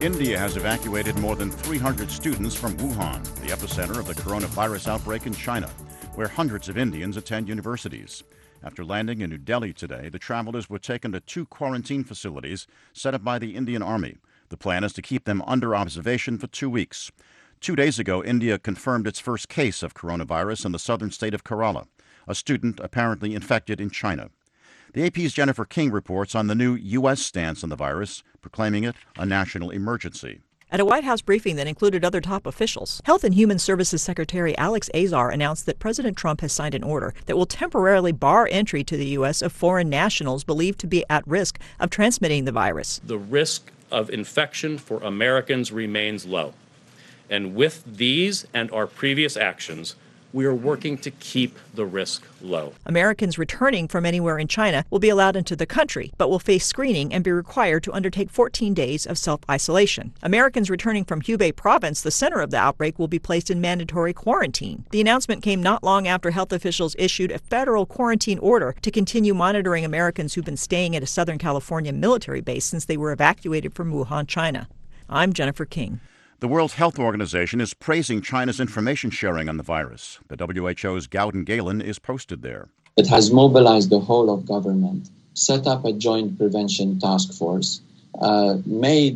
India has evacuated more than 300 students from Wuhan, the epicenter of the coronavirus outbreak in China, where hundreds of Indians attend universities. After landing in New Delhi today, the travelers were taken to 2 quarantine facilities set up by the Indian Army. The plan is to keep them under observation for 2 weeks. 2 days ago, India confirmed its first case of coronavirus in the southern state of Kerala, a student apparently infected in China. The AP's Jennifer King reports on the new U.S. stance on the virus, proclaiming it a national emergency. At a White House briefing that included other top officials, Health and Human Services Secretary Alex Azar announced that President Trump has signed an order that will temporarily bar entry to the U.S. of foreign nationals believed to be at risk of transmitting the virus. The risk of infection for Americans remains low. And with these and our previous actions, we are working to keep the risk low. Americans returning from anywhere in China will be allowed into the country, but will face screening and be required to undertake 14 days of self-isolation. Americans returning from Hubei province, the center of the outbreak, will be placed in mandatory quarantine. The announcement came not long after health officials issued a federal quarantine order to continue monitoring Americans who've been staying at a Southern California military base since they were evacuated from Wuhan, China. I'm Jennifer King. The World Health Organization is praising China's information sharing on the virus. The WHO Gowden Galen is posted there. It has mobilized the whole of government, set up a joint prevention task force, made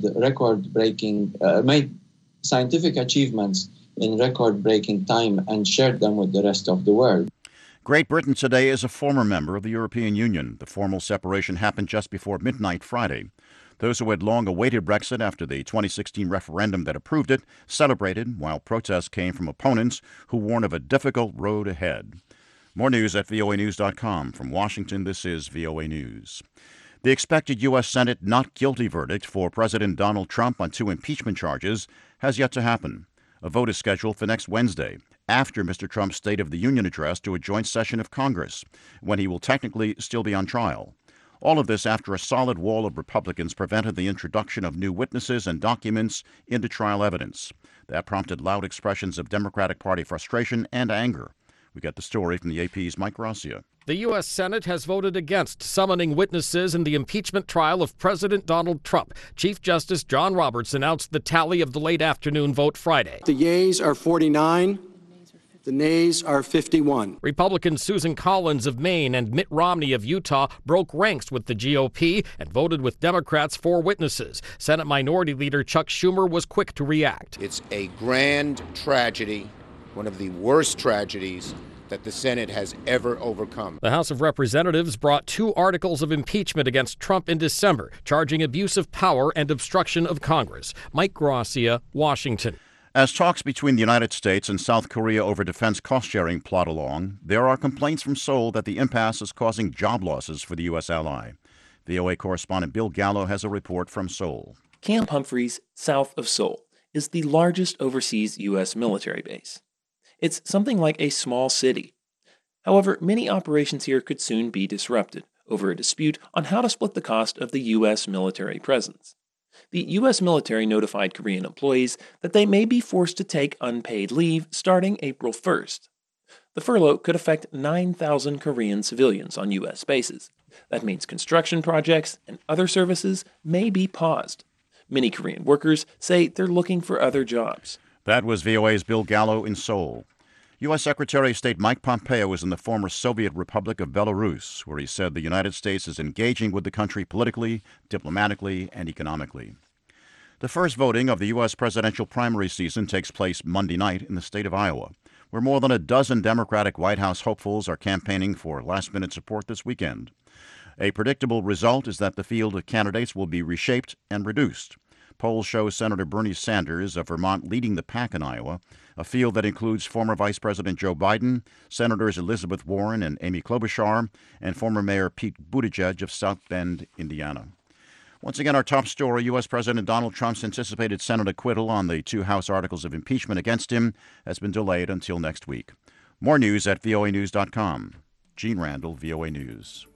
scientific achievements in record-breaking time and shared them with the rest of the world. Great Britain today is a former member of the European Union. The formal separation happened just before midnight Friday. Those who had long awaited Brexit after the 2016 referendum that approved it celebrated, while protests came from opponents who warn of a difficult road ahead. More news at voanews.com. From Washington, this is VOA News. The expected U.S. Senate not guilty verdict for President Donald Trump on 2 impeachment charges has yet to happen. A vote is scheduled for next Wednesday, after Mr. Trump's State of the Union address to a joint session of Congress, when he will technically still be on trial. All of this after a solid wall of Republicans prevented the introduction of new witnesses and documents into trial evidence. That prompted loud expressions of Democratic Party frustration and anger. We get the story from the AP's Mike Gracia. The U.S. Senate has voted against summoning witnesses in the impeachment trial of President Donald Trump. Chief Justice John Roberts announced the tally of the late afternoon vote Friday. The yeas are 49. The nays are 51. Republican Susan Collins of Maine and Mitt Romney of Utah broke ranks with the GOP and voted with Democrats for witnesses. Senate Minority Leader Chuck Schumer was quick to react. It's a grand tragedy, one of the worst tragedies that the Senate has ever overcome. The House of Representatives brought 2 articles of impeachment against Trump in December, charging abuse of power and obstruction of Congress. Mike Gracia, Washington. As talks between the United States and South Korea over defense cost-sharing plod along, there are complaints from Seoul that the impasse is causing job losses for the U.S. ally. VOA correspondent Bill Gallo has a report from Seoul. Camp Humphreys, south of Seoul, is the largest overseas U.S. military base. It's something like a small city. However, many operations here could soon be disrupted over a dispute on how to split the cost of the U.S. military presence. The U.S. military notified Korean employees that they may be forced to take unpaid leave starting April 1st. The furlough could affect 9,000 Korean civilians on U.S. bases. That means construction projects and other services may be paused. Many Korean workers say they're looking for other jobs. That was VOA's Bill Gallo in Seoul. U.S. Secretary of State Mike Pompeo was in the former Soviet Republic of Belarus, where he said the United States is engaging with the country politically, diplomatically, and economically. The first voting of the U.S. presidential primary season takes place Monday night in the state of Iowa, where more than a dozen Democratic White House hopefuls are campaigning for last-minute support this weekend. A predictable result is that the field of candidates will be reshaped and reduced. Polls show Senator Bernie Sanders of Vermont leading the pack in Iowa, a field that includes former Vice President Joe Biden, Senators Elizabeth Warren and Amy Klobuchar, and former Mayor Pete Buttigieg of South Bend, Indiana. Once again, our top story, U.S. President Donald Trump's anticipated Senate acquittal on the 2 House articles of impeachment against him has been delayed until next week. More news at voanews.com. Gene Randall, VOA News.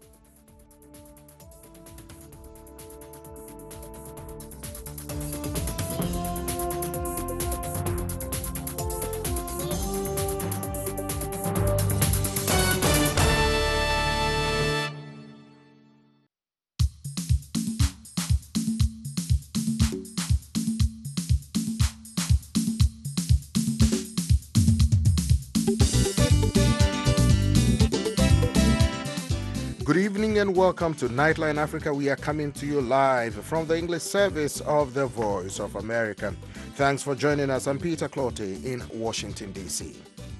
Good evening and welcome to Nightline Africa. We are coming to you live from the English service of the Voice of America. Thanks for joining us. I'm Peter Clottey in Washington, D.C.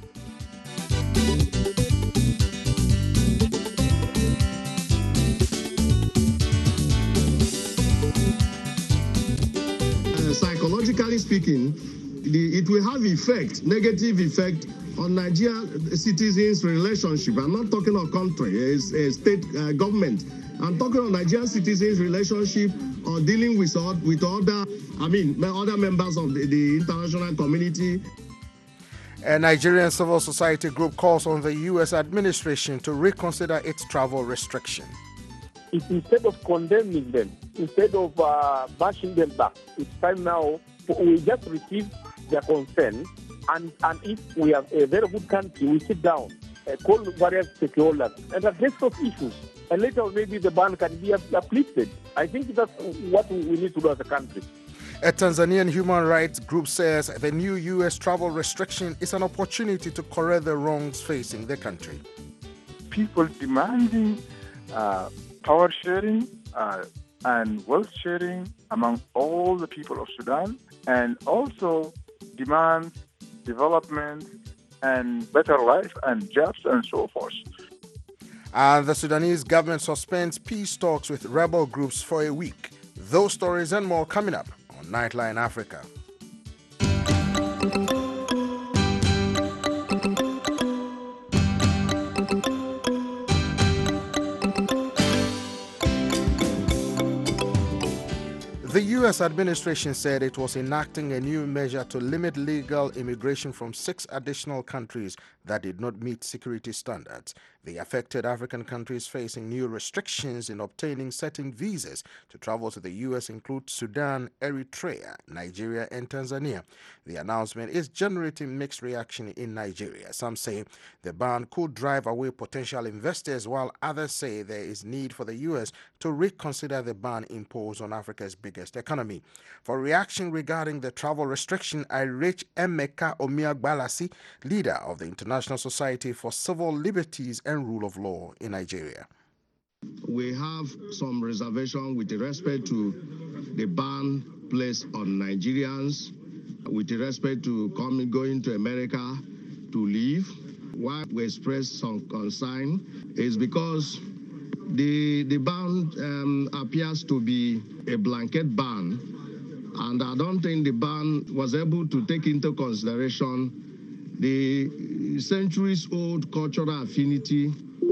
Psychologically speaking, it will have negative effect on Nigerian citizens' relationship. I'm not talking of country, state government. I'm talking of Nigerian citizens' relationship or dealing with other members of the international community. A Nigerian civil society group calls on the U.S. administration to reconsider its travel restriction. Instead of condemning them, instead of bashing them back, it's time now we just receive their concern. And if we have a very good country, we sit down, call various stakeholders, and address those issues. And later, maybe the ban can be uplifted. I think that's what we need to do as a country. A Tanzanian human rights group says the new U.S. travel restriction is an opportunity to correct the wrongs facing the country. People demanding power sharing and wealth sharing among all the people of Sudan, and also demand development and better life and jobs and so forth. And the Sudanese government suspends peace talks with rebel groups for a week. Those stories and more coming up on Nightline Africa. The U.S. administration said it was enacting a new measure to limit legal immigration from 6 additional countries that did not meet security standards. The affected African countries facing new restrictions in obtaining certain visas to travel to the U.S. include Sudan, Eritrea, Nigeria, and Tanzania. The announcement is generating mixed reaction in Nigeria. Some say the ban could drive away potential investors, while others say there is need for the U.S. to reconsider the ban imposed on Africa's biggest economy. For reaction regarding the travel restriction, I reach Emeka Omiagbalasi, leader of the International Society for Civil Liberties and Rule of Law in Nigeria. We have some reservation with respect to the ban placed on Nigerians, with respect to going to America to leave. Why we express some concern is because the ban appears to be a blanket ban, and I don't think the ban was able to take into consideration the centuries-old cultural affinity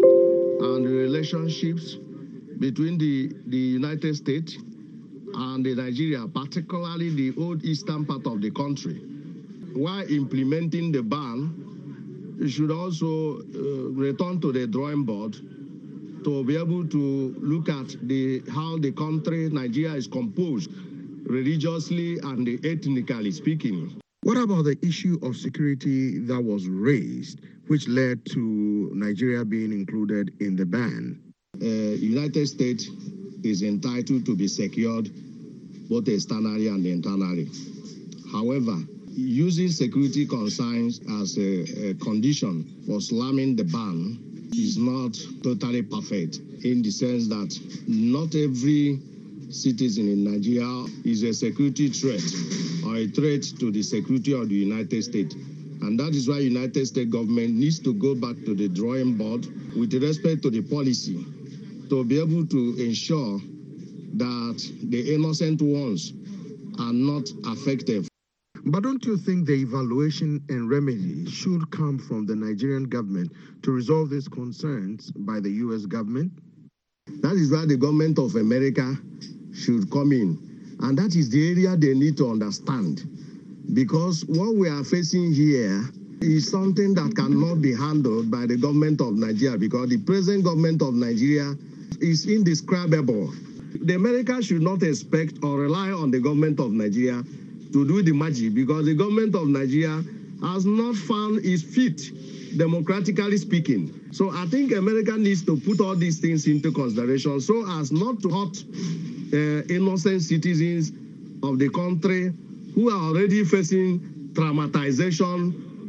and the relationships between the United States and Nigeria, particularly the old eastern part of the country. While implementing the ban, it should also return to the drawing board to be able to look at how the country, Nigeria, is composed religiously and ethnically speaking. What about the issue of security that was raised, which led to Nigeria being included in the ban? United States is entitled to be secured both externally and internally. However, using security concerns as a condition for slamming the ban is not totally perfect, in the sense that not every citizen in Nigeria is a security threat or a threat to the security of the United States. And that is why United States government needs to go back to the drawing board with respect to the policy to be able to ensure that the innocent ones are not affected. But don't you think the evaluation and remedy should come from the Nigerian government to resolve these concerns by the U.S. government? That is why the government of America should come in. And that is the area they need to understand. Because what we are facing here is something that cannot be handled by the government of Nigeria, because the present government of Nigeria is indescribable. The Americans should not expect or rely on the government of Nigeria to do the magic, because the government of Nigeria has not found its feet, democratically speaking. So I think America needs to put all these things into consideration so as not to hurt innocent citizens of the country who are already facing traumatization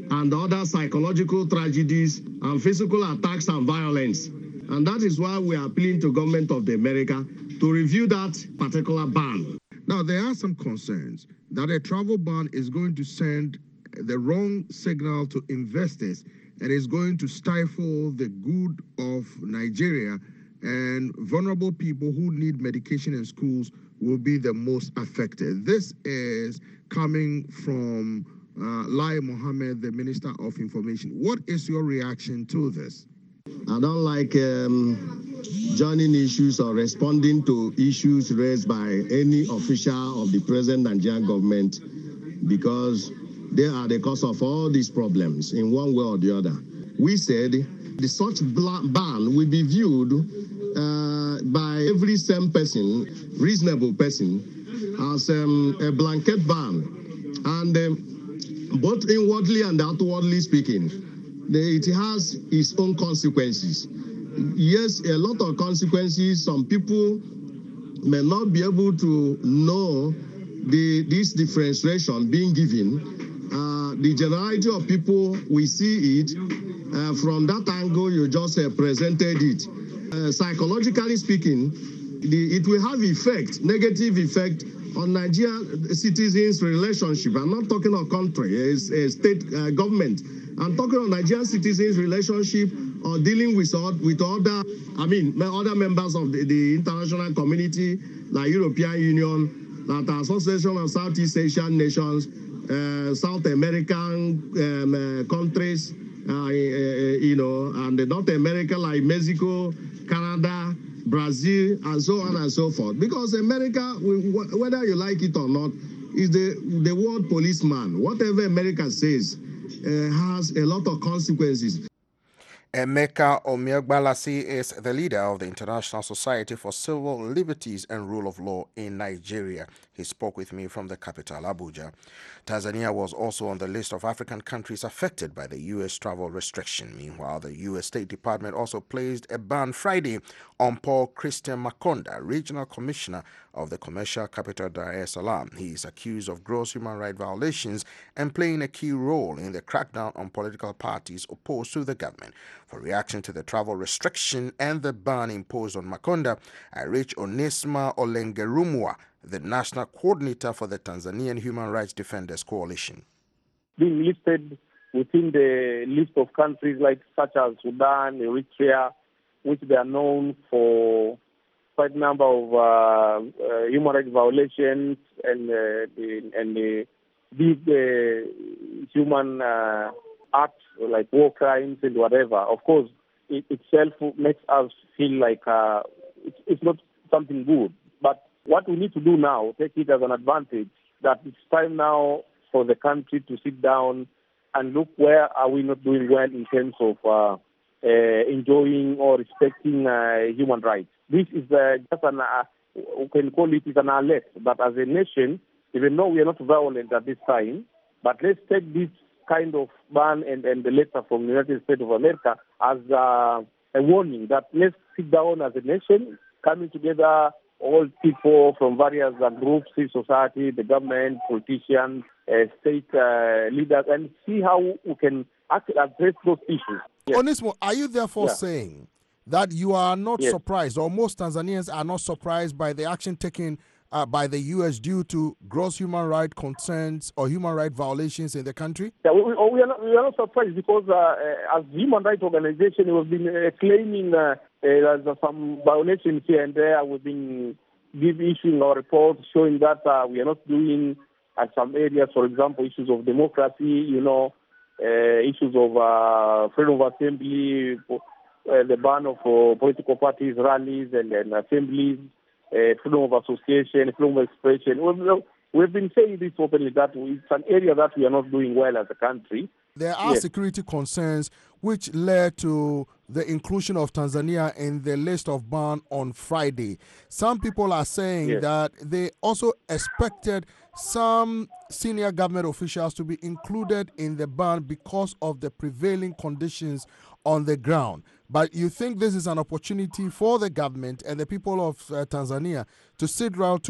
and other psychological tragedies and physical attacks and violence. And that is why we are appealing to government of the America to review that particular ban. Now, there are some concerns that a travel ban is going to send the wrong signal to investors and is going to stifle the good of Nigeria, and vulnerable people who need medication in schools will be the most affected. This is coming from Lai Mohammed, the Minister of Information. What is your reaction to this? I don't like joining issues or responding to issues raised by any official of the present Nigerian government, because they are the cause of all these problems in one way or the other. We said the such ban will be viewed by every sane person, reasonable person, as a blanket ban. And both inwardly and outwardly speaking, it has its own consequences. Yes, a lot of consequences. Some people may not be able to know this differentiation being given. The generality of people, we see it from that angle you just presented it. Psychologically speaking, it will have negative effect on Nigerian citizens' relationship. I'm not talking of country, state government. I'm talking of Nigerian citizens' relationship or dealing with other members of the international community, like European Union, like Association of Southeast Asian Nations, South American countries, and North America, like Mexico, Canada, Brazil, and so on and so forth. Because America, whether you like it or not, is the world policeman. Whatever America says has a lot of consequences. Emeka Omiagbalasi is the leader of the International Society for Civil Liberties and Rule of Law in Nigeria. He spoke with me from the capital, Abuja. Tanzania was also on the list of African countries affected by the U.S. travel restriction. Meanwhile, the U.S. State Department also placed a ban Friday on Paul Christian Makonda, Regional Commissioner of the commercial capital Dar es Salaam. He is accused of gross human rights violations and playing a key role in the crackdown on political parties opposed to the government. For reaction to the travel restriction and the ban imposed on Makonda, I reached Onesma Olengerumwa, the national coordinator for the Tanzanian Human Rights Defenders Coalition. Being listed within the list of countries such as Sudan, Eritrea, which they are known for quite a number of human rights violations and the big human acts like war crimes and whatever. Of course, it itself makes us feel like it's not something good. But what we need to do now, take it as an advantage, that it's time now for the country to sit down and look where are we not doing well in terms of enjoying or respecting human rights. This is just we can call it an alert, but as a nation, even though we are not violent at this time, but let's take this kind of ban and the letter from the United States of America as a warning that let's sit down as a nation, coming together, all people from various groups, civil society, the government, politicians, state leaders, and see how we can address those issues. Yes. Onesmo, are you therefore saying that you are not surprised, or most Tanzanians are not surprised by the action taken by the U.S. due to gross human rights concerns or human rights violations in the country? Yeah, we are not surprised because as human rights organization, we've been claiming there's some violations here and there. We've been issuing our reports showing that we are not doing at some areas, for example, issues of democracy, issues of freedom of assembly, the ban of political parties, rallies and assemblies, freedom of association, freedom of expression. We've been saying this openly that it's an area that we are not doing well as a country. There are security concerns which led to the inclusion of Tanzania in the list of ban on Friday. Some people are saying that they also expected some senior government officials to be included in the ban because of the prevailing conditions on the ground. But you think this is an opportunity for the government and the people of Tanzania to sit down to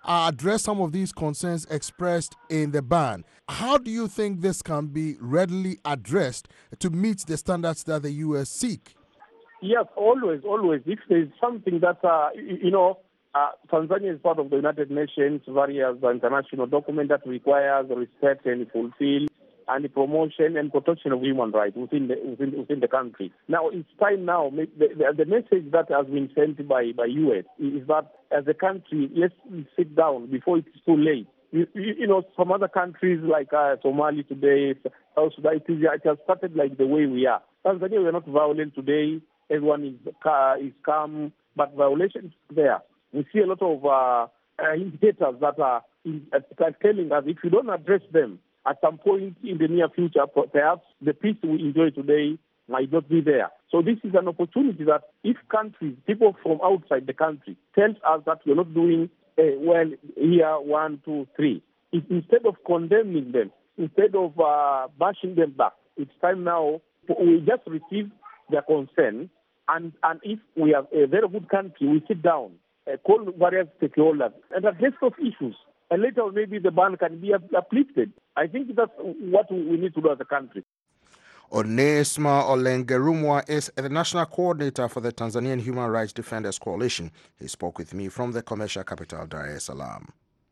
address some of these concerns expressed in the ban. How do you think this can be readily addressed to meet the standards that the U.S. seek? Yes, always. If there's something that, Tanzania is part of the United Nations, various international documents that requires respect and fulfill and the promotion and protection of human rights within the country. Now, it's time now. The message that has been sent by U.S. is that as a country, let's sit down before it's too late. Some other countries like Somalia today, South Sudan, it has started like the way we are. Tanzania, we are not violent today. Everyone is calm, but violations there. We see a lot of indicators that are telling us if you don't address them, at some point in the near future, perhaps the peace we enjoy today might not be there. So this is an opportunity that if countries, people from outside the country, tell us that we're not doing well here, 1, 2, 3, instead of condemning them, instead of bashing them back, it's time now we just receive their concern, and if we have a very good country, we sit down, call various stakeholders, and address those issues. And later on, maybe the ban can be uplifted. I think that's what we need to do as a country. Onesma Olengerumwa is the national coordinator for the Tanzanian Human Rights Defenders Coalition. He spoke with me from the commercial capital, Dar es Salaam.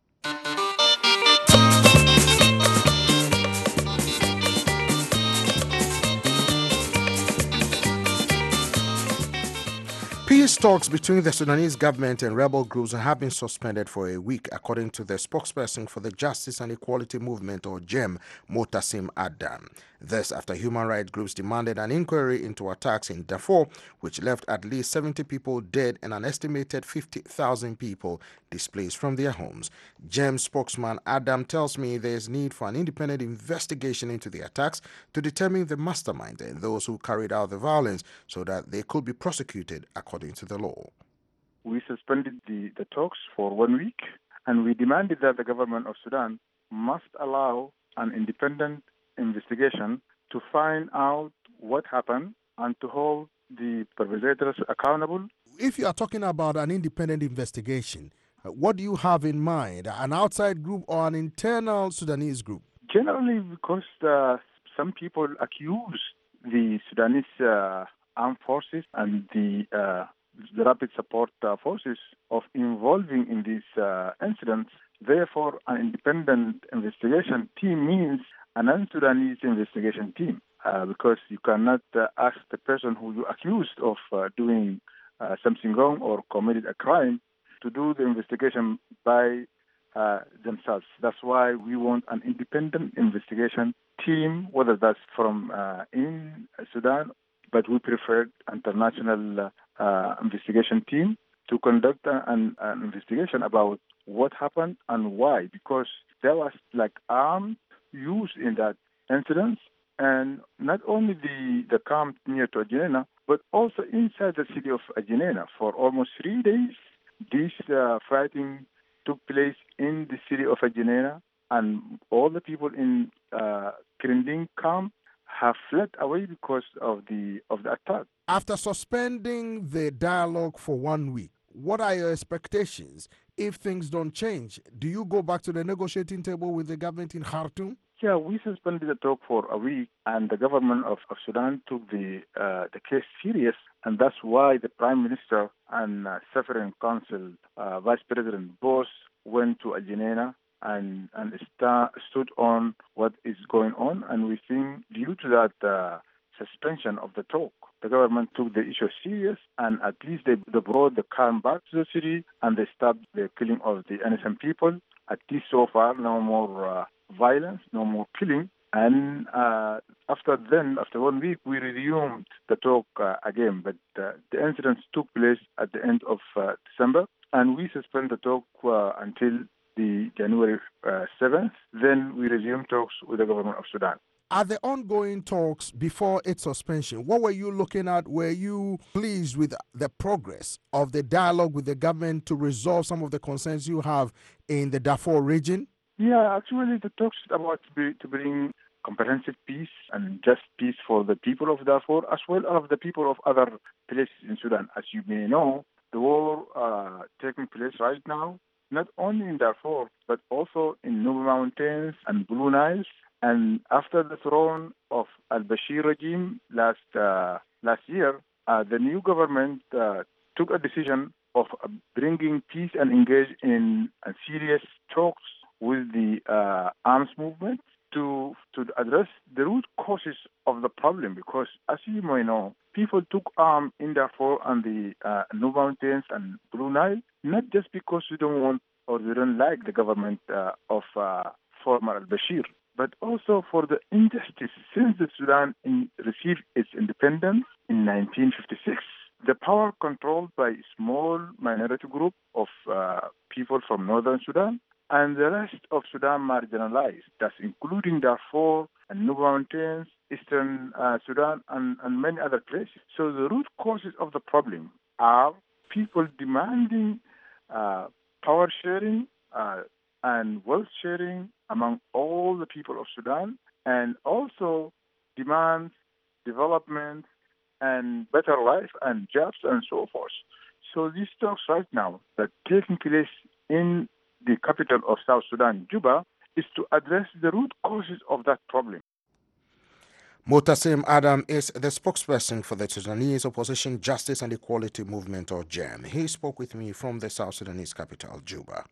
Peace talks between the Sudanese government and rebel groups have been suspended for a week, according to the spokesperson for the Justice and Equality Movement, or JEM, Motasim Adam. This after human rights groups demanded an inquiry into attacks in Darfur, which left at least 70 people dead and an estimated 50,000 people displaced from their homes. JEM spokesman Adam tells me there is need for an independent investigation into the attacks to determine the mastermind and those who carried out the violence so that they could be prosecuted according to the law. We suspended the talks for 1 week, and we demanded that the government of Sudan must allow an independent investigation to find out what happened and to hold the perpetrators accountable. If you are talking about an independent investigation, what do you have in mind? An outside group or an internal Sudanese group? Generally, because some people accuse the Sudanese armed forces and the rapid support forces of involving in these incidents. Therefore, an independent investigation team means a non-Sudanese investigation team, because you cannot ask the person who you accused of doing something wrong or committed a crime to do the investigation by themselves. That's why we want an independent investigation team, whether that's from in Sudan, but we prefer international investigation team to conduct an investigation about what happened and why, because there was armed use in that incident, and not only the camp near to Agenena, but also inside the city of Agenena. For almost 3 days, this fighting took place in the city of Agenena, and all the people in Kirinding camp have fled away because of the attack. After suspending the dialogue for 1 week, what are your expectations if things don't change? Do you go back to the negotiating table with the government in Khartoum? Yeah, we suspended the talk for a week, and the government of Sudan took the case serious, and that's why the Prime Minister and Sovereign Council Vice President both went to Agenena and stood on what is going on, and we think due to that suspension of the talk, the government took the issue serious, and at least they brought the calm back to the city, and they stopped the killing of the innocent people. At least so far, no more violence, no more killing. And after 1 week, we resumed the talk again. But the incidents took place at the end of December, and we suspended the talk until the January 7th. Then we resumed talks with the government of Sudan. At the ongoing talks before its suspension, what were you looking at? Were you pleased with the progress of the dialogue with the government to resolve some of the concerns you have in the Darfur region? Yeah, actually the talks about to bring comprehensive peace and just peace for the people of Darfur as well as the people of other places in Sudan. As you may know, the war taking place right now not only in Darfur, but also in Nuba Mountains and Blue Nile. And after the throne of al-Bashir regime last year, the new government took a decision of bringing peace and engage in serious talks with the arms movement to address the root causes of the problem. Because, as you may know, people took arms in Darfur and the Nuba Mountains and Blue Nile, not just because they don't want or they don't like the government of former al-Bashir, but also for the injustice since the Sudan received its independence in 1956. The power controlled by a small minority group of people from northern Sudan, and the rest of Sudan marginalized, that's including Darfur and Nuba Mountains, eastern Sudan, and many other places. So the root causes of the problem are people demanding power sharing and wealth sharing among all the people of Sudan, and also demands development and better life and jobs and so forth. So these talks right now that taking place in the capital of South Sudan, Juba, is to address the root causes of that problem. Motasim Adam is the spokesperson for the Sudanese Opposition Justice and Equality Movement, or JEM. He spoke with me from the South Sudanese capital, Juba.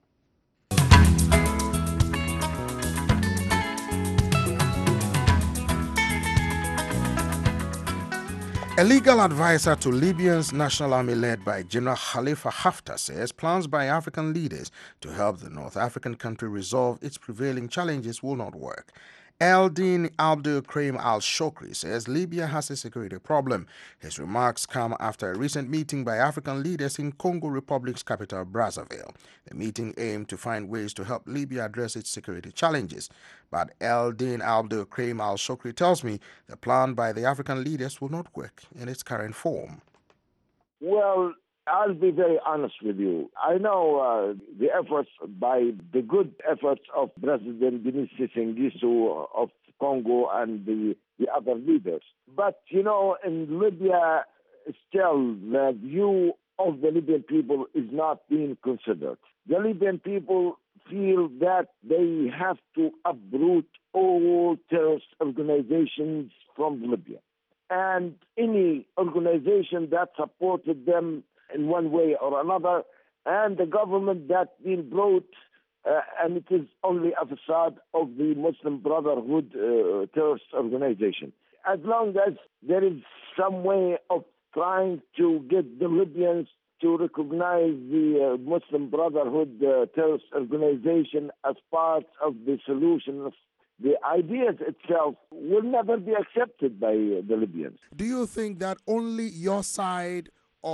A legal advisor to Libya's national army led by General Khalifa Haftar says plans by African leaders to help the North African country resolve its prevailing challenges will not work. Eldin Abdul Karim al-Shokri says Libya has a security problem. His remarks come after a recent meeting by African leaders in Congo Republic's capital, Brazzaville. The meeting aimed to find ways to help Libya address its security challenges. But Eldin Abdul Karim al-Shokri tells me the plan by the African leaders will not work in its current form. Well, I'll be very honest with you. I know the efforts the good efforts of President Denis Sassou Nguesso of Congo and the other leaders. But, in Libya, still the view of the Libyan people is not being considered. The Libyan people feel that they have to uproot all terrorist organizations from Libya. And any organization that supported them in one way or another, and the government that's been brought, and it is only a facade of the Muslim Brotherhood terrorist organization. As long as there is some way of trying to get the Libyans to recognize the Muslim Brotherhood terrorist organization as part of the solution, the ideas itself will never be accepted by the Libyans. Do you think that only your side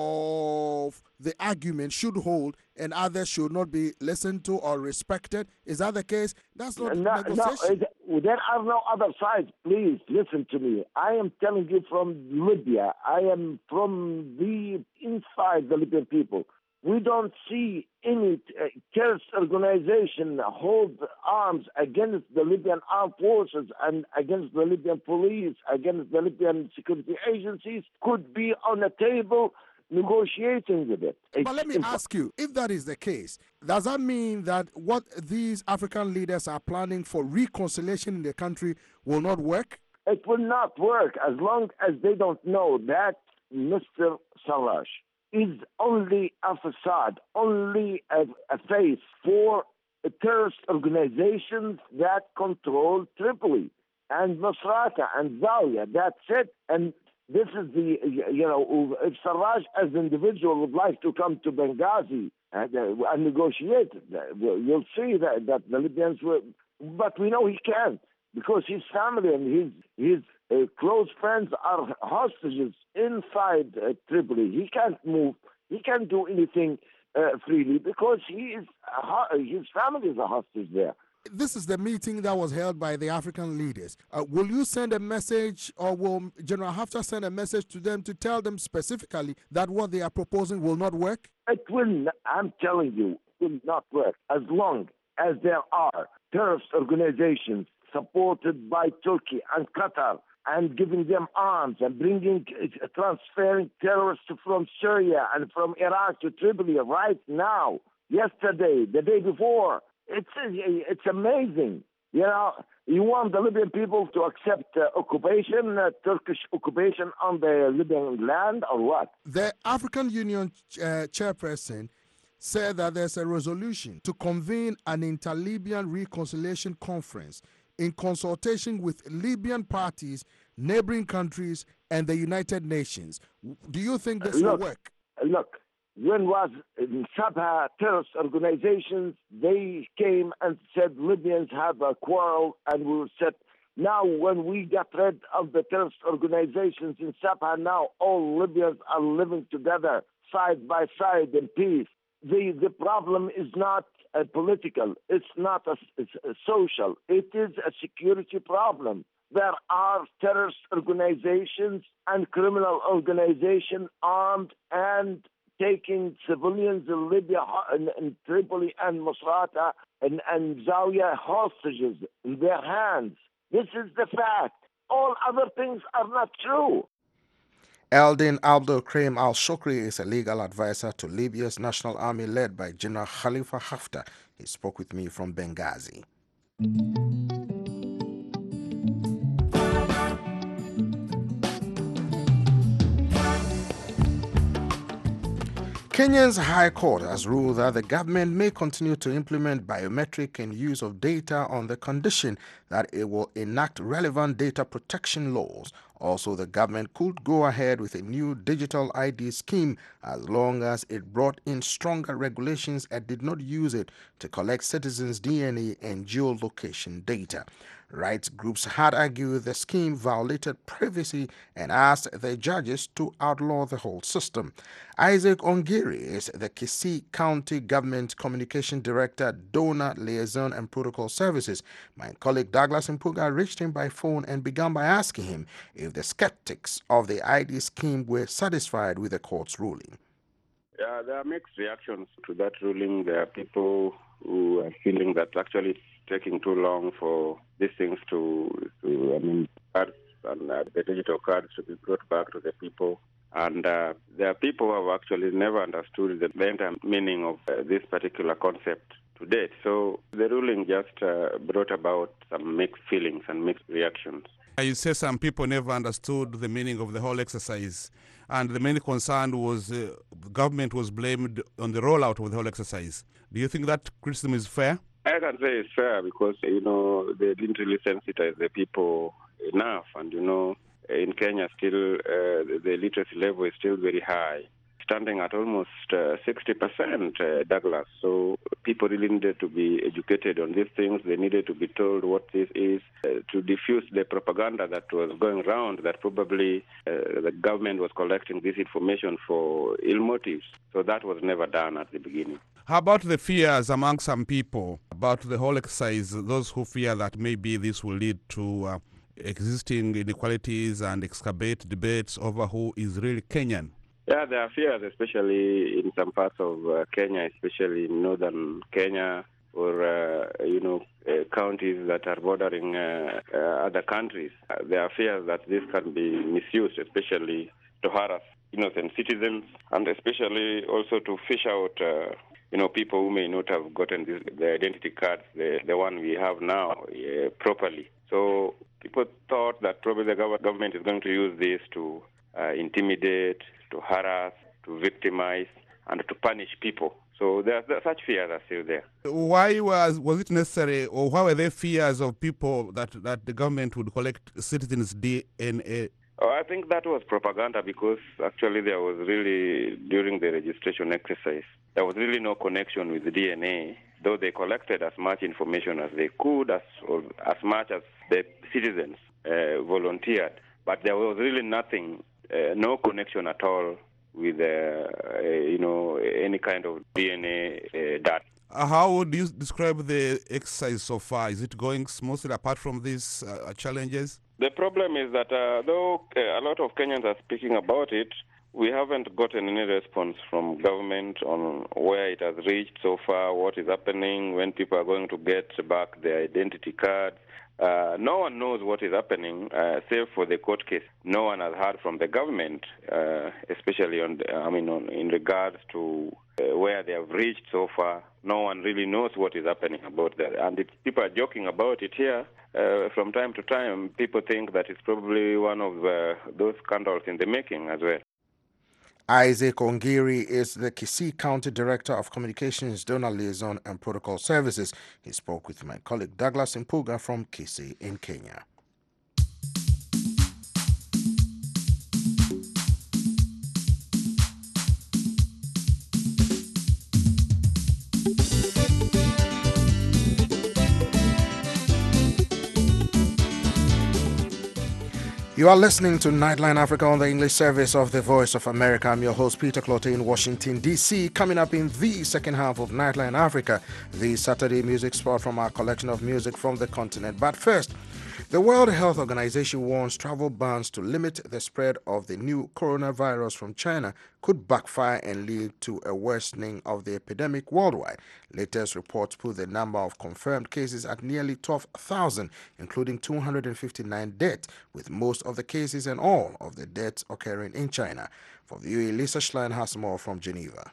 of the argument should hold and others should not be listened to or respected? Is that the case? That's not negotiation. No, there are no other sides. Please listen to me. I am telling you from Libya. I am from the inside the Libyan people. We don't see any terrorist organization hold arms against the Libyan armed forces and against the Libyan police, against the Libyan security agencies, could be on a table negotiating with it. But let me ask you, if that is the case, does that mean that what these African leaders are planning for reconciliation in the country will not work? It will not work as long as they don't know that Mr. Sarraj is only a facade, only a face for terrorist organizations that control Tripoli and Misrata and Zawiya. That's it. And this is if Sarraj as an individual would like to come to Benghazi and negotiate, you'll see that the Libyans will, but we know he can't because his family and his close friends are hostages inside Tripoli. He can't move. He can't do anything freely because his family is a hostage there. This is the meeting that was held by the African leaders. Will you send a message, or will General Haftar send a message to them to tell them specifically that what they are proposing will not work? It will. I'm telling you, it will not work as long as there are terrorist organizations supported by Turkey and Qatar and giving them arms and transferring terrorists from Syria and from Iraq to Tripoli right now. yesterday, the day before. It's amazing. You know, you want the Libyan people to accept occupation, Turkish occupation on the Libyan land, or what? The African Union chairperson said that there's a resolution to convene an inter-Libyan reconciliation conference in consultation with Libyan parties, neighboring countries, and the United Nations. Do you think this will work? Look, when was in Sabha terrorist organizations, they came and said Libyans have a quarrel and we will set. Now, when we got rid of the terrorist organizations in Sabha, now all Libyans are living together, side by side in peace. The problem is not political. It's not a social. It is a security problem. There are terrorist organizations and criminal organizations armed and taking civilians in Libya, in Tripoli and Misrata and Zawiya hostages in their hands. This is the fact. All other things are not true. Eldin Abdul Karim al-Shukri is a legal advisor to Libya's National Army led by General Khalifa Haftar. He spoke with me from Benghazi. Kenya's High Court has ruled that the government may continue to implement biometric and use of data on the condition that it will enact relevant data protection laws. Also, the government could go ahead with a new digital ID scheme as long as it brought in stronger regulations and did not use it to collect citizens' DNA and geolocation data. Rights groups had argued the scheme violated privacy and asked the judges to outlaw the whole system. Isaac Ongiri is the Kisii County Government Communication Director, Donor Liaison and Protocol Services. My colleague Douglas Mpuga reached him by phone and began by asking him if the skeptics of the ID scheme were satisfied with the court's ruling. Yeah, there are mixed reactions to that ruling. There are people who are feeling that actually it's taking too long for these things cards and the digital cards to be brought back to the people. And there are people who have actually never understood the entire meaning of this particular concept to date. So the ruling just brought about some mixed feelings and mixed reactions. You say some people never understood the meaning of the whole exercise, and the main concern was the government was blamed on the rollout of the whole exercise. Do you think that criticism is fair? I can say it's fair because, they didn't really sensitize the people enough. And, in Kenya still the literacy level is still very high, standing at almost 60%, Douglas. So people really needed to be educated on these things. They needed to be told what this is to diffuse the propaganda that was going around that probably the government was collecting this information for ill motives. So that was never done at the beginning. How about the fears among some people about the whole exercise, those who fear that maybe this will lead to existing inequalities and exacerbate debates over who is really Kenyan? Yeah, there are fears, especially in some parts of Kenya, especially in northern Kenya or, counties that are bordering other countries. There are fears that this can be misused, especially to harass innocent citizens and especially also to fish out people who may not have gotten the identity cards, the one we have now, properly. So people thought that probably the government is going to use this to intimidate, to harass, to victimize, and to punish people. So such fears are still there. Why was it necessary, or why were there fears of people that the government would collect citizens' DNA? Oh, I think that was propaganda because actually there was really, during the registration exercise, there was really no connection with the DNA, though they collected as much information as they could, as much as the citizens volunteered. But there was really nothing, no connection at all with, any kind of DNA data. How would you describe the exercise so far? Is it going smoothly apart from these challenges? The problem is that though a lot of Kenyans are speaking about it, we haven't gotten any response from government on where it has reached so far, what is happening, when people are going to get back their identity cards. No one knows what is happening, save for the court case. No one has heard from the government, especially in regards to where they have reached so far. No one really knows what is happening about that. And people are joking about it here. From time to time, people think that it's probably one of those scandals in the making as well. Isaac Ongiri is the Kisii County Director of Communications, Donor Liaison and Protocol Services. He spoke with my colleague Douglas Impuga from Kisii in Kenya. You are listening to Nightline Africa on the English service of the Voice of America. I'm your host, Peter Clote in Washington, D.C. Coming up in the second half of Nightline Africa, the Saturday music spot from our collection of music from the continent. But first, the World Health Organization warns travel bans to limit the spread of the new coronavirus from China could backfire and lead to a worsening of the epidemic worldwide. Latest reports put the number of confirmed cases at nearly 12,000, including 259 deaths, with most of the cases and all of the deaths occurring in China. For VOA, Lisa Schlein has more from Geneva.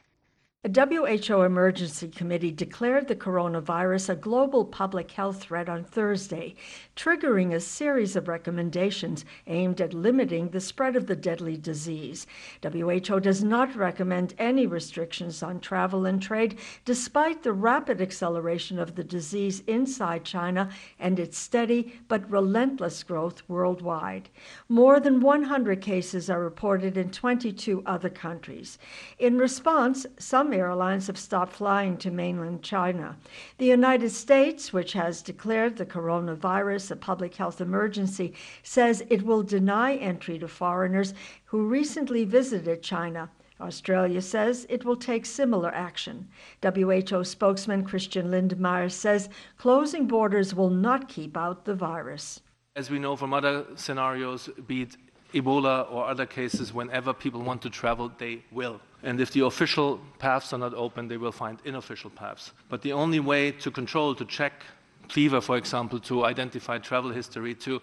A WHO emergency committee declared the coronavirus a global public health threat on Thursday, triggering a series of recommendations aimed at limiting the spread of the deadly disease. WHO does not recommend any restrictions on travel and trade, despite the rapid acceleration of the disease inside China and its steady but relentless growth worldwide. More than 100 cases are reported in 22 other countries. In response, some airlines have stopped flying to mainland China. The United States, which has declared the coronavirus a public health emergency, says it will deny entry to foreigners who recently visited China. Australia says it will take similar action. WHO spokesman Christian Lindmeier says closing borders will not keep out the virus. As we know from other scenarios, be it Ebola or other cases, whenever people want to travel, they will. And if the official paths are not open, they will find unofficial paths. But the only way to control, to check fever, for example, to identify travel history, to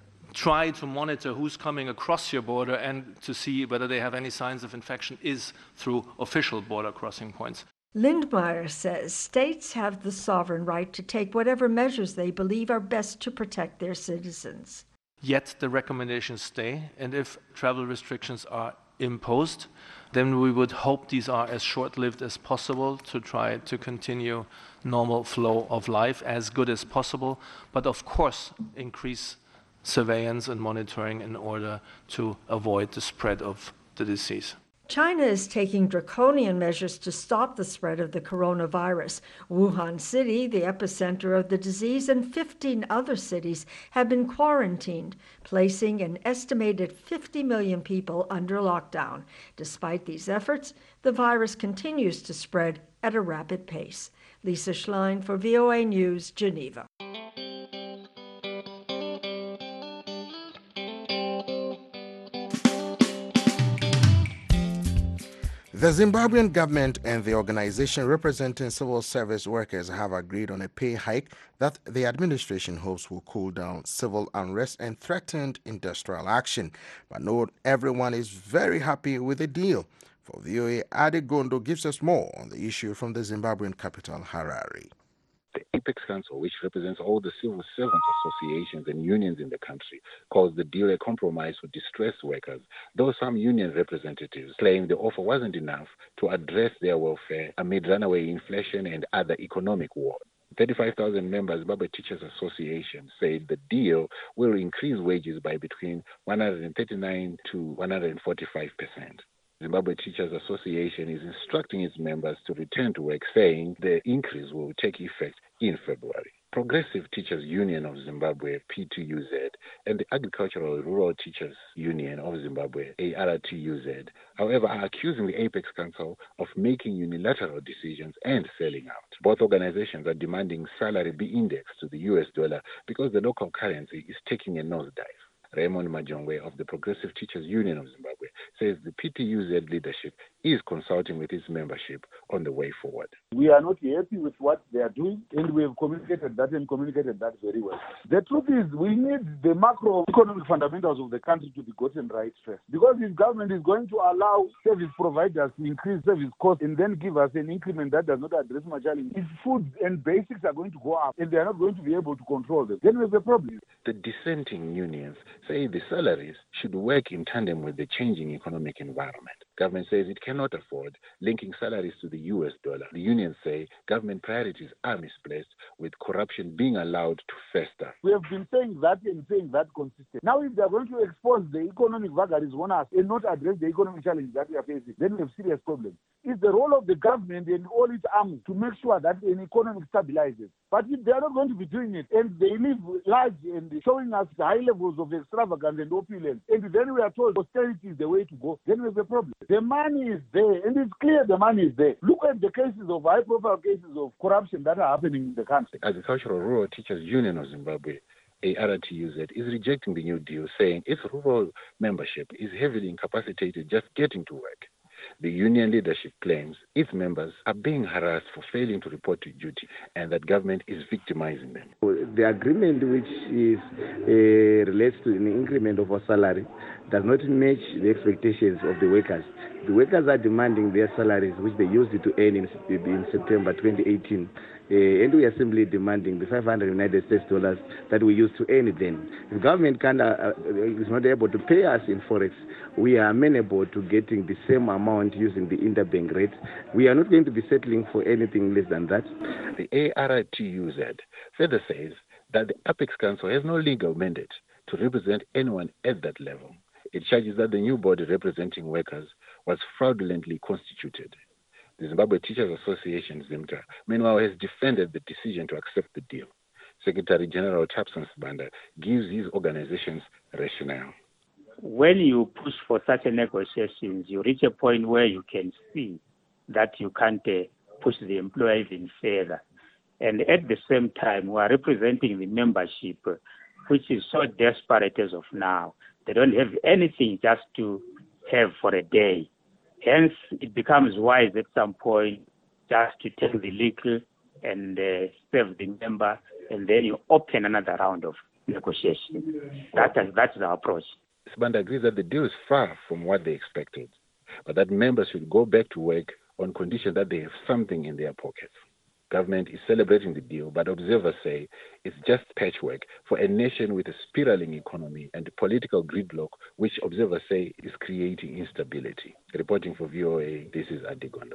try to monitor who's coming across your border and to see whether they have any signs of infection is through official border crossing points. Lindmeier says states have the sovereign right to take whatever measures they believe are best to protect their citizens. Yet the recommendations stay, and if travel restrictions are imposed, then we would hope these are as short-lived as possible to try to continue normal flow of life as good as possible, but of course increase surveillance and monitoring in order to avoid the spread of the disease. China is taking draconian measures to stop the spread of the coronavirus. Wuhan City, the epicenter of the disease, and 15 other cities have been quarantined, placing an estimated 50 million people under lockdown. Despite these efforts, the virus continues to spread at a rapid pace. Lisa Schlein for VOA News, Geneva. The Zimbabwean government and the organization representing civil service workers have agreed on a pay hike that the administration hopes will cool down civil unrest and threatened industrial action. But not everyone is very happy with the deal. For VOA, Adi Gondo gives us more on the issue from the Zimbabwean capital, Harare. The Apex Council, which represents all the civil servant associations and unions in the country, calls the deal a compromise for distressed workers, though some union representatives claim the offer wasn't enough to address their welfare amid runaway inflation and other economic woes. 35,000 members Zimbabwe Teachers Association said the deal will increase wages by between 139 to 145%. Zimbabwe Teachers Association is instructing its members to return to work, saying the increase will take effect in February. Progressive Teachers Union of Zimbabwe, P2UZ, and the Agricultural Rural Teachers Union of Zimbabwe, ARTUZ, however, are accusing the Apex Council of making unilateral decisions and selling out. Both organizations are demanding salary be indexed to the US dollar because the local currency is taking a nosedive. Raymond Majongwe of the Progressive Teachers Union of Zimbabwe, says the PTUZ leadership is consulting with its membership on the way forward. We are not happy with what they are doing, and we have communicated that very well. The truth is, we need the macroeconomic fundamentals of the country to be gotten right first. Because if government is going to allow service providers to increase service costs and then give us an increment that does not address my challenge, if food and basics are going to go up and they are not going to be able to control them, then we have a problem. The dissenting unions say the salaries should work in tandem with the changing economic environment. Government says it cannot afford linking salaries to the US dollar. The unions say government priorities are misplaced, with corruption being allowed to fester. We have been saying that and saying that consistently. Now, if they are going to expose the economic vagaries on us and not address the economic challenge that we are facing, then we have serious problems. It's the role of the government and all its arms to make sure that an economy stabilizes. But if they are not going to be doing it, and they live large and showing us the high levels of extravagance and opulence, and then we are told austerity is the way to go, then we have a problem. The money is there, and it's clear the money is there. Look at the cases of high-profile cases of corruption that are happening in the country. Agricultural Rural Teachers Union of Zimbabwe, ARTUZ, is rejecting the new deal, saying its rural membership is heavily incapacitated just getting to work. The union leadership claims its members are being harassed for failing to report to duty and that government is victimizing them. The agreement which is relates to an increment of our salary does not match the expectations of the workers. The workers are demanding their salaries, which they used to earn in September 2018. And we are simply demanding the $500 that we used to earn then. If government is not able to pay us in Forex, we are amenable to getting the same amount using the interbank rate. We are not going to be settling for anything less than that. The ARTUZ further says that the Apex Council has no legal mandate to represent anyone at that level. It charges that the new body representing workers was fraudulently constituted. The Zimbabwe Teachers Association, ZIMTA, meanwhile, has defended the decision to accept the deal. Secretary General Tapson Sibanda gives his organization's rationale. When you push for such a negotiations, you reach a point where you can see that you can't push the employer even further. And at the same time, we are representing the membership, which is so desperate as of now. They don't have anything just to have for a day. Hence, it becomes wise at some point just to take the legal and serve the member, and then you open another round of negotiation. That's our approach. Sibanda agrees that the deal is far from what they expected, but that members should go back to work on condition that they have something in their pockets. Government is celebrating the deal, but observers say it's just patchwork for a nation with a spiraling economy and political gridlock, which observers say is creating instability. Reporting for VOA, this is Adigondo.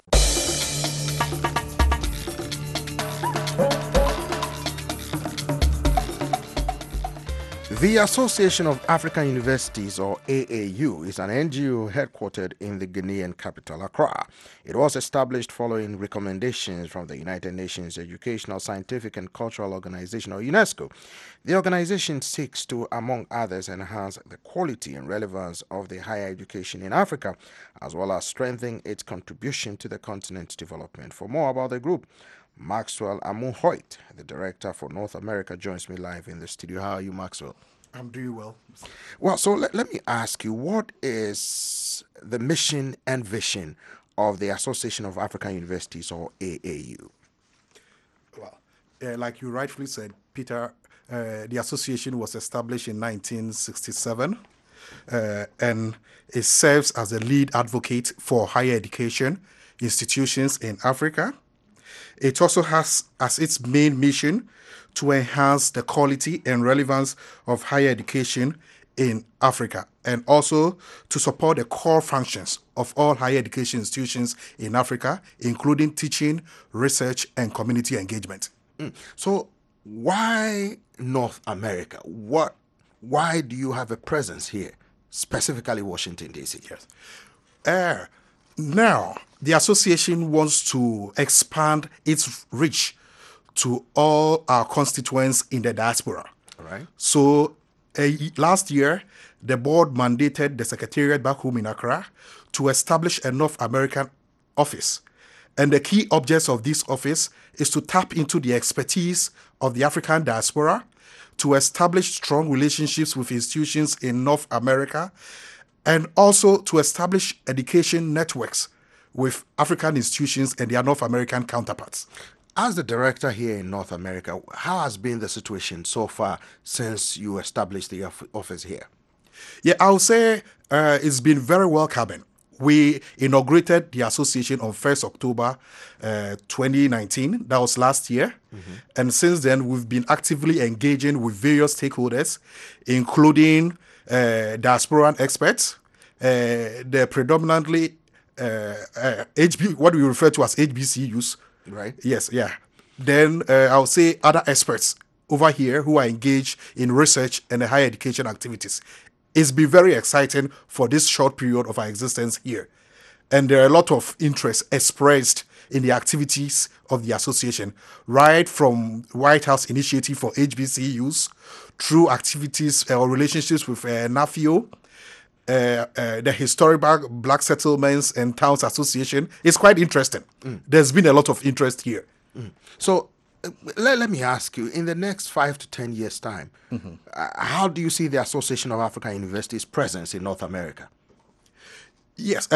The Association of African Universities, or AAU, is an NGO headquartered in the Ghanaian capital, Accra. It was established following recommendations from the United Nations Educational, Scientific and Cultural Organization, or UNESCO. The organization seeks to, among others, enhance the quality and relevance of the higher education in Africa, as well as strengthen its contribution to the continent's development. For more about the group, Maxwell Amu-Hoyt, the director for North America, joins me live in the studio. How are you, Maxwell? I'm doing well. Well, so let me ask you, what is the mission and vision of the Association of African Universities, or AAU? Well, like you rightfully said, Peter, the association was established in 1967, and it serves as a lead advocate for higher education institutions in Africa. It also has as its main mission to enhance the quality and relevance of higher education in Africa, and also to support the core functions of all higher education institutions in Africa, including teaching, research, and community engagement. So why North America? Why do you have a presence here, specifically Washington, D.C.? Yes. Now, the association wants to expand its reach to all our constituents in the diaspora. All right. So last year, the board mandated the Secretariat back home in Accra to establish a North American office. And the key objects of this office is to tap into the expertise of the African diaspora, to establish strong relationships with institutions in North America, and also to establish education networks with African institutions and their North American counterparts. As the director here in North America, how has been the situation so far since you established the office here? Yeah, I would say it's been very welcoming. We inaugurated the association on 1st October 2019. That was last year. And since then, we've been actively engaging with various stakeholders, including diasporan experts, the predominantly what we refer to as HBCUs. Right. Yes, yeah. Then I would say other experts over here who are engaged in research and higher education activities. It's been very exciting for this short period of our existence here. And there are a lot of interest expressed in the activities of the association, right from White House Initiative for HBCUs through activities or relationships with NAFIO, the Historical Black Settlements and Towns Association. It's quite interesting. There's been a lot of interest here. So let me ask you, in the next 5 to 10 years' time, how do you see the Association of African Universities' presence in North America? Yes,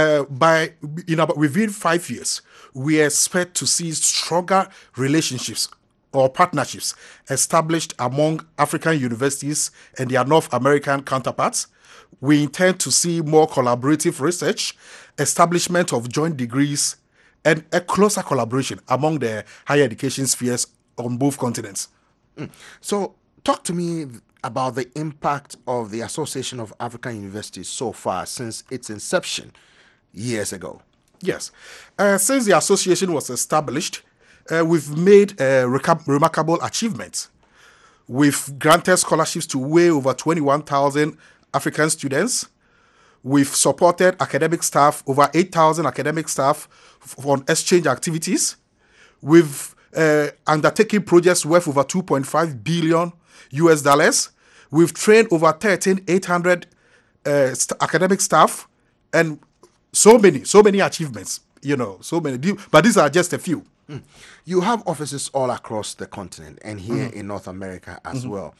within 5 years, we expect to see stronger relationships or partnerships established among African universities and their North American counterparts. We intend to see more collaborative research, establishment of joint degrees, and a closer collaboration among the higher education spheres on both continents. So, talk to me about the impact of the Association of African Universities so far since its inception years ago. Yes. Since the association was established, we've made remarkable achievements. We've granted scholarships to way over 21,000 African students. We've supported academic staff, over 8,000 academic staff on exchange activities. We've undertaken projects worth over $2.5 billion US. We've trained over 13,800 academic staff, and so many achievements, so many. But these are just a few. You have offices all across the continent and here in North America as well.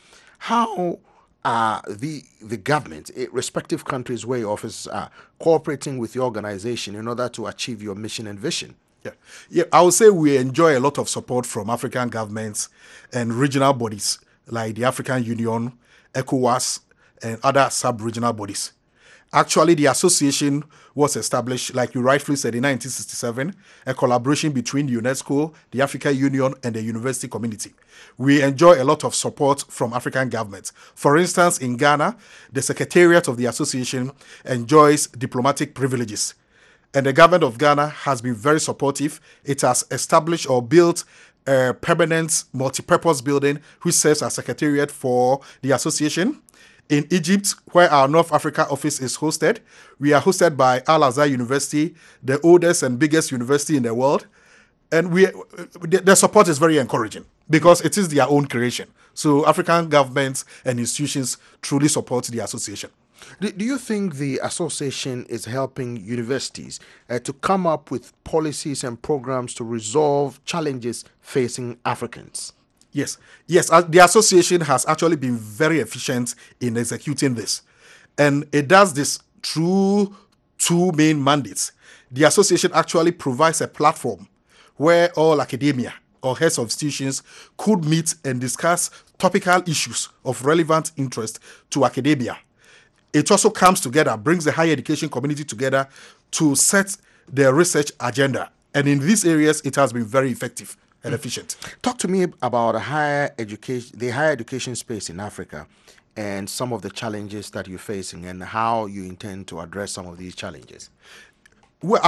How are the government, respective countries where your offices are, cooperating with your organization in order to achieve your mission and vision? Yeah, I would say we enjoy a lot of support from African governments and regional bodies like the African Union, ECOWAS, and other sub-regional bodies. Actually, the association was established, like you rightfully said, in 1967, a collaboration between UNESCO, the African Union, and the university community. We enjoy a lot of support from African governments. For instance, in Ghana, the Secretariat of the association enjoys diplomatic privileges. And the government of Ghana has been very supportive. It has established or built a permanent multi-purpose building which serves as secretariat for the association. In Egypt, where our North Africa office is hosted, we are hosted by Al-Azhar University, the oldest and biggest university in the world. And the support is very encouraging because it is their own creation. So African governments and institutions truly support the association. Do you think the association is helping universities to come up with policies and programs to resolve challenges facing Africans? Yes. The association has actually been very efficient in executing this. And it does this through two main mandates. The association actually provides a platform where all academia or heads of institutions could meet and discuss topical issues of relevant interest to academia. It also comes together, brings the higher education community together to set the research agenda. And in these areas, it has been very effective and efficient. Talk to me about the higher education space in Africa and some of the challenges that you're facing and how you intend to address some of these challenges. Well,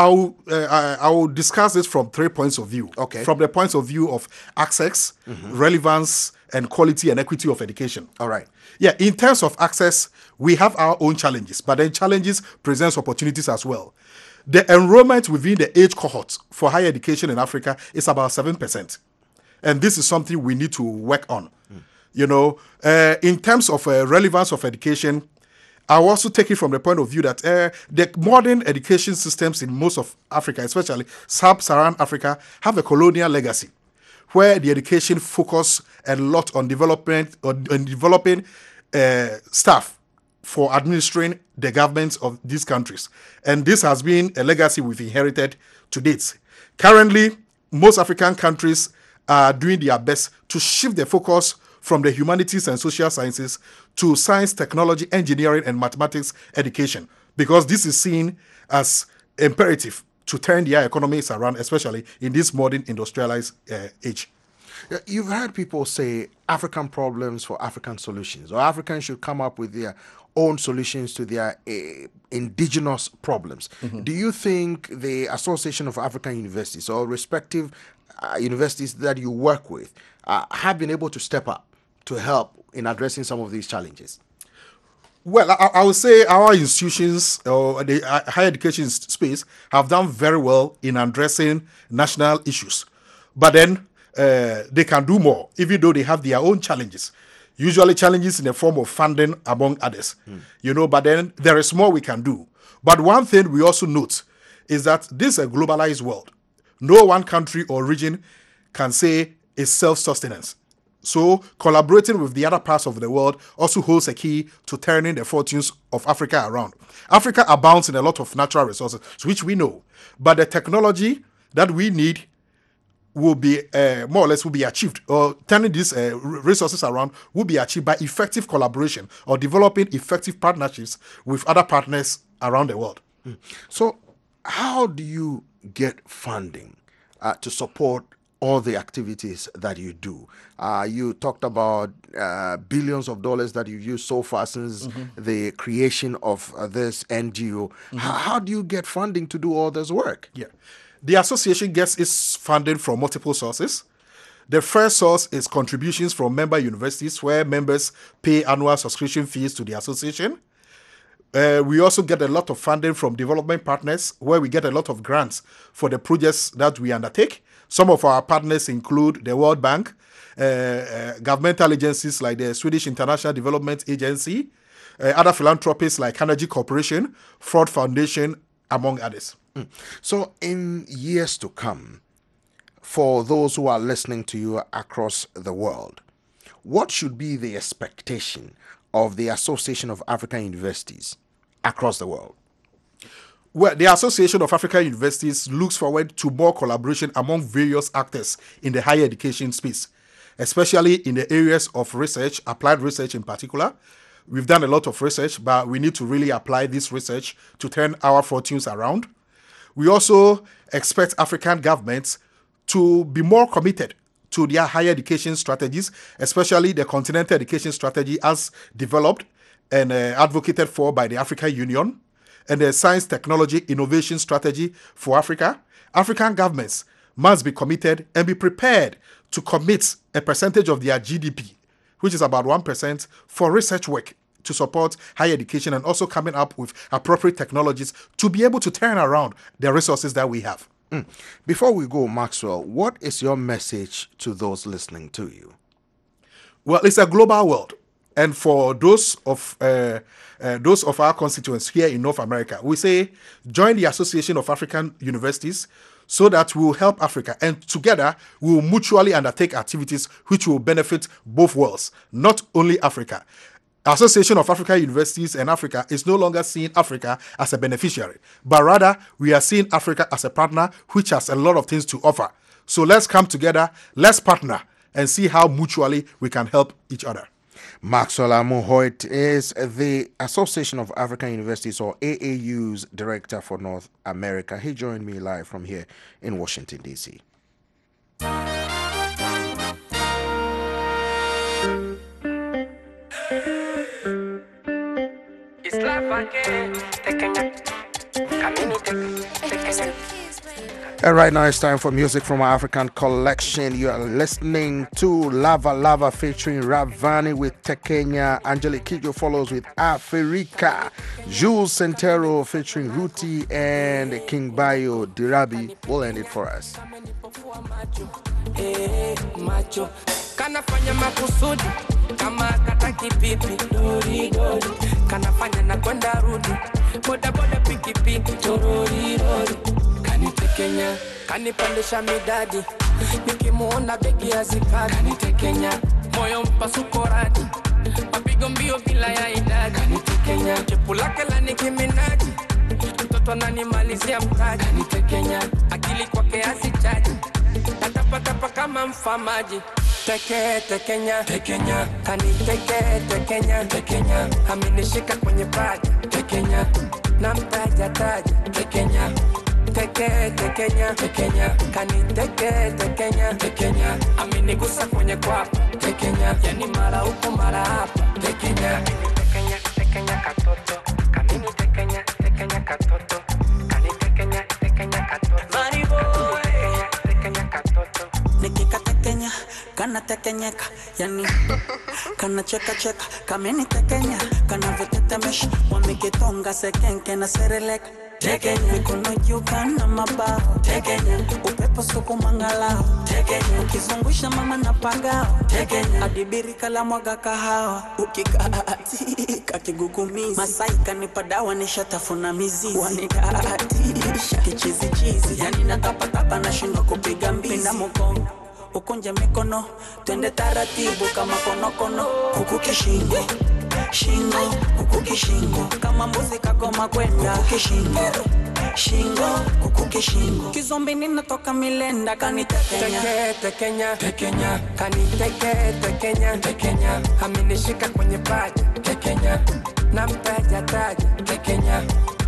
I will discuss this from 3 points of view. Okay. From the points of view of access, relevance, and quality and equity of education. All right. Yeah, in terms of access, we have our own challenges, but then challenges presents opportunities as well. The enrollment within the age cohort for higher education in Africa is about 7%. And this is something we need to work on. In terms of relevance of education, I will also take it from the point of view that the modern education systems in most of Africa, especially sub-Saharan Africa, have a colonial legacy, where the education focus a lot on developing staff for administering the governments of these countries. And this has been a legacy we've inherited to date. Currently, most African countries are doing their best to shift the focus from the humanities and social sciences to science, technology, engineering, and mathematics education, because this is seen as imperative to turn their economies around, especially in this modern industrialized age. You've heard people say African problems for African solutions, or Africans should come up with their own solutions to their indigenous problems. Mm-hmm. Do you think the Association of African Universities or respective universities that you work with have been able to step up to help in addressing some of these challenges? Well, I would say our institutions or the higher education space have done very well in addressing national issues. But then they can do more, even though they have their own challenges. Usually challenges in the form of funding, among others. But then there is more we can do. But one thing we also note is that this is a globalized world. No one country or region can say it's self-sustenance. So collaborating with the other parts of the world also holds a key to turning the fortunes of Africa around. Africa abounds in a lot of natural resources, which we know. But the technology that we need will be more or less will be achieved, or turning these resources around will be achieved by effective collaboration or developing effective partnerships with other partners around the world. So how do you get funding to support all the activities that you do? You talked about billions of dollars that you've used so far since the creation of this NGO. How do you get funding to do all this work? Yeah. The association gets its funding from multiple sources. The first source is contributions from member universities, where members pay annual subscription fees to the association. We also get a lot of funding from development partners, where we get a lot of grants for the projects that we undertake. Some of our partners include the World Bank, governmental agencies like the Swedish International Development Agency, other philanthropists like Carnegie Corporation, Ford Foundation, among others. So in years to come, for those who are listening to you across the world, what should be the expectation of the Association of African Universities across the world? Well, the Association of African Universities looks forward to more collaboration among various actors in the higher education space, especially in the areas of research, applied research in particular. We've done a lot of research, but we need to really apply this research to turn our fortunes around. We also expect African governments to be more committed to their higher education strategies, especially the continental education strategy as developed and advocated for by the African Union, and the science, technology, innovation strategy for Africa. African governments must be committed and be prepared to commit a percentage of their GDP, which is about 1%, for research work to support higher education, and also coming up with appropriate technologies to be able to turn around the resources that we have. Before we go, Maxwell, what is your message to those listening to you? Well, it's a global world. And for those of our constituents here in North America, we say join the Association of African Universities so that we will help Africa, and together we will mutually undertake activities which will benefit both worlds, not only Africa. Association of African Universities and Africa is no longer seeing Africa as a beneficiary, but rather we are seeing Africa as a partner which has a lot of things to offer. So let's come together, let's partner, and see how mutually we can help each other. Maxwell Amohoit is the Association of African Universities, or AAU's Director for North America. He joined me live from here in Washington, D.C. And right now it's time for music from our African collection. You are listening to Lava Lava featuring Ravani with Tekenya. Angelique Kidjo follows with Africa. Jules Sentero featuring Ruti and King Bayo Dirabi will end it for us. Kanafanya makusudi kama kataki pipi dori dori, kanafanya na kwenda rudi boda boda piki piki torori rori, kanitekenya kanipandisha midadi nikimuona begi azikadi kanitekenya, moyo mpasuko radi, mapigo mbio bila ya idadi kanitekenya, chepu lake la Nicki Minaj, mtoto ananimalizia mtaji kanitekenya, akili kwake asichaji, tatapatapa kama mfamaji. Tekenya, tekenya, kaniteke, tekenya, amenishika kwenye paja, tekenya, namtaja taja, tekenya, tekenya, kaniteke, tekenya, amenigusa kwenye kwapa, tekenya, yani mara huko mara hapa, tekenya, tekenya katoto, kamini tekenya katoto, kanitekenya katoto, Money boy, tekenya katoto, nikika tekenya, kana tekenyeka, yani kana cheka, kamini tekenya, kana vitetemesha, wamekitonga sekenke na sereleka. Tekenya, mikono juu kana mabao. Tekenya, upepo suku mangalao. Tekenya, ukizungusha mama na pagao. Tekenya, adibiri kala mwaga kahawa. Ukikatika kigugumizi, Masai kanipadawa nishatafuna mizizi. Wanikatisha kichizi, yani natapa na shindo kupiga mbizi. Pina mkongo, ukunje mikono, twende taratibu kama konokono. Kuku kishingo, shingo, kuku kishingo, kama mbuzi kagoma kwenda. Kuku kishingo, shingo, kuku kishingo, kizombi ninatoka milenda kanitekenya. Tekenya, kaniteke, tekenya, amenishika kwenye paja, tekenya, namtaja taja, tekenya,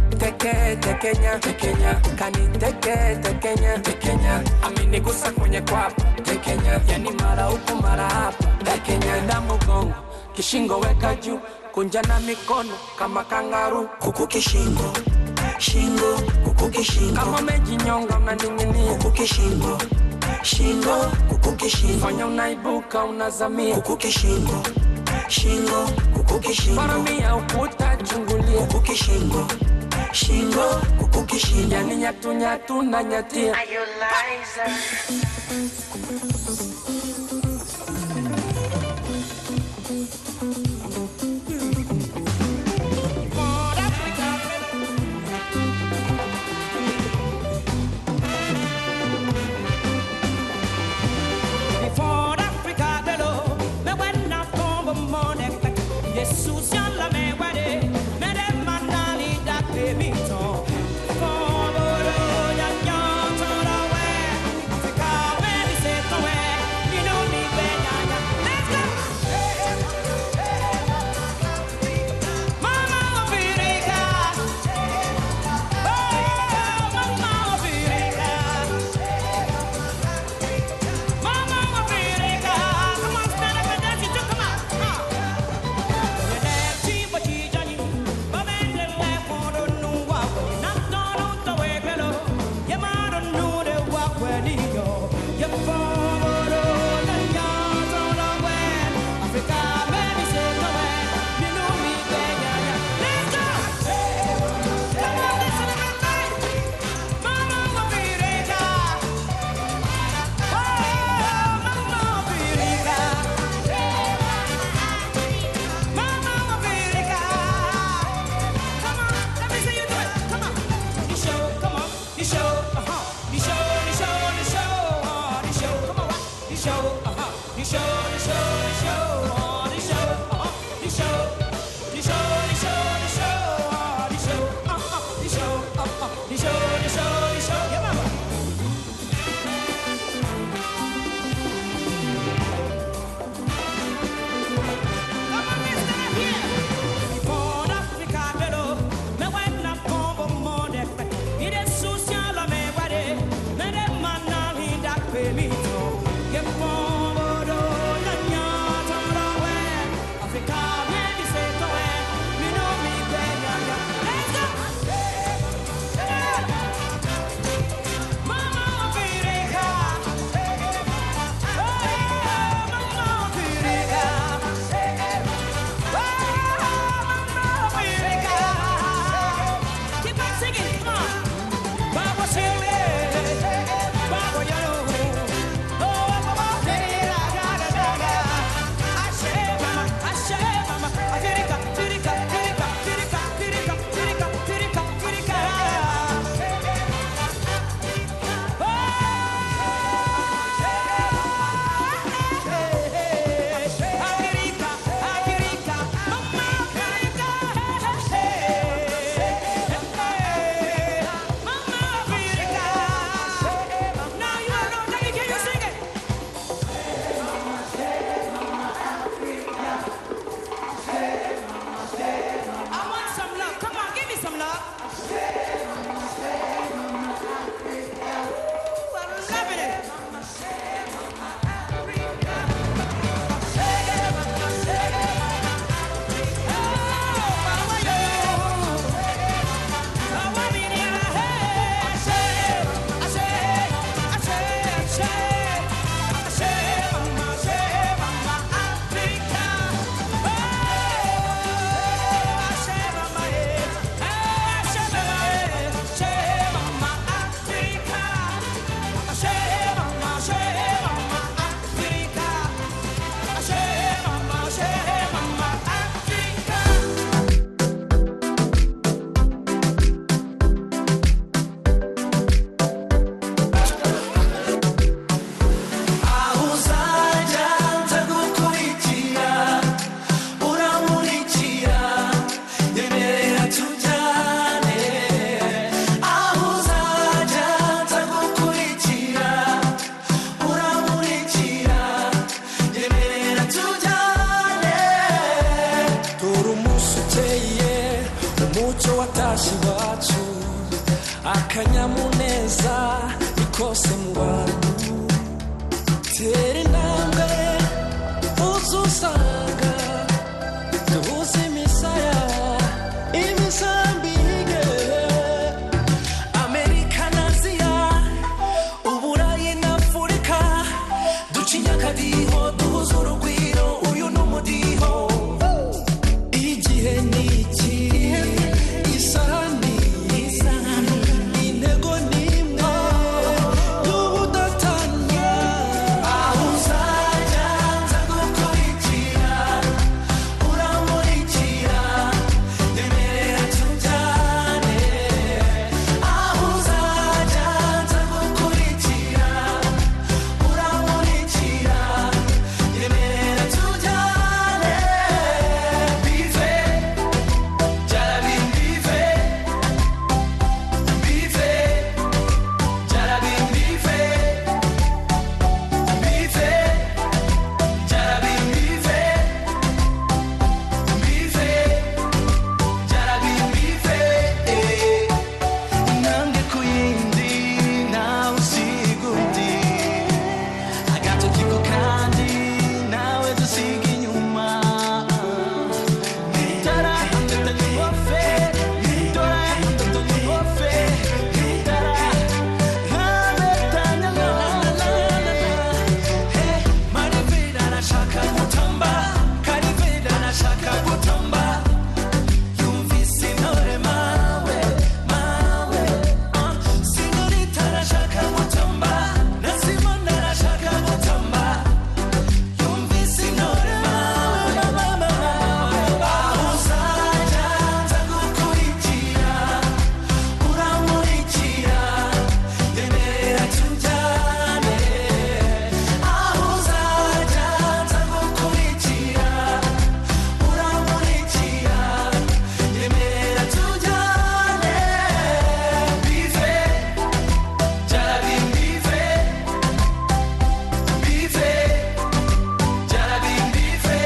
tekenya, kaniteke, tekenya, amenigusa kwenye kwapa, tekenya, yani mara huko mara hapa, tekenya, damu gongo, kishingo weka juu, kunja na mikono kama kangaru. Kuku kishingo, shingo, kuku kishingo, kama mejinyonga unaning'inia. Kuku kishingo, shingo, kuku kishingo, fanya unaibuka unazamia. Kuku kishingo, shingo, kuku kishingo, paramia ukuta chungulia. Kuku kishingo, shingo, kuku kishingo, yani nyatu na nyatia. umuco watashye iwacu akanyamuneza nikose mu bantu tera intambwe uzusanga duhuze imisaya imisambi ige Amerika na Aziya Uburayi na Afurika ducinya akadiho duhuze urugwiro uyu ni umudiho igihe ni iki isaha ni intego ni imwe y'ubudatanya aho uzajya nza gukurikira uramurikira nyemerera tujyane aho uzajya nza gukurikira uramurikira nyemerera tujyane bive jarabimbive bive jarabimbive bive jarabimbive bive jarabimbive intambwe ku yindi nawe usiga undi agatoki ku kandi nawe dusiga inyuma Dora ndota nyuofe Dora ndota nyuofe Dora ndota nyuofe Hey Marivera nashaka gutamba Karivera nashaka gutamba Yumvise intore mawe Sigurita nashaka gutamba Nasimona nashaka gutamba Yumvise intore mawe aho uzajya nza gukurikira uramurikira nyemerera tujyane aho uzajya nza gukurikira uramurikira nyemerera tujyane bive jarabimbive bive jarabimbive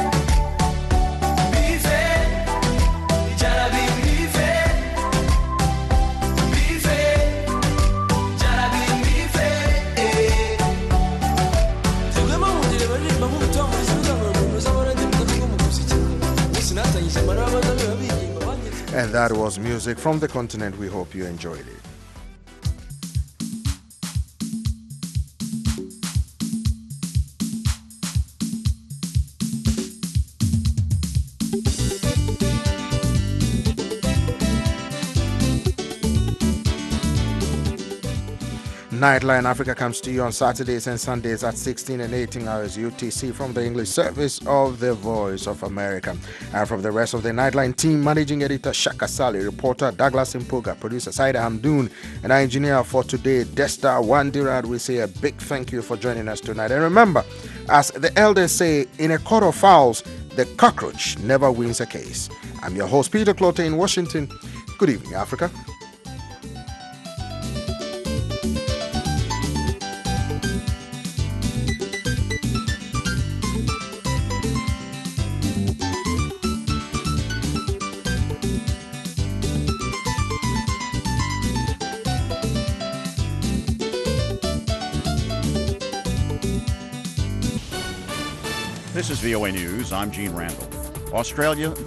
bive jarabimbive bive jarabimbive tegwema mundire baririmba nk'umutongo uzabona ndi mutatu nk'umuziki umunsi natanyije amaraba n'abigingo banyeze. And that was music from the continent. We hope you enjoyed it. Nightline Africa comes to you on Saturdays and Sundays at 16 and 18 hours UTC from the English service of the Voice of America. And from the rest of the Nightline team, managing editor Shaka Sali, reporter Douglas Impuga, producer Saida Hamdoon, and our engineer for today, Desta Wandirad, we say a big thank you for joining us tonight. And remember, as the elders say, in a court of fowls, the cockroach never wins a case. I'm your host, Peter Clote in Washington. Good evening, Africa. This is VOA News. I'm Gene Randall. Australia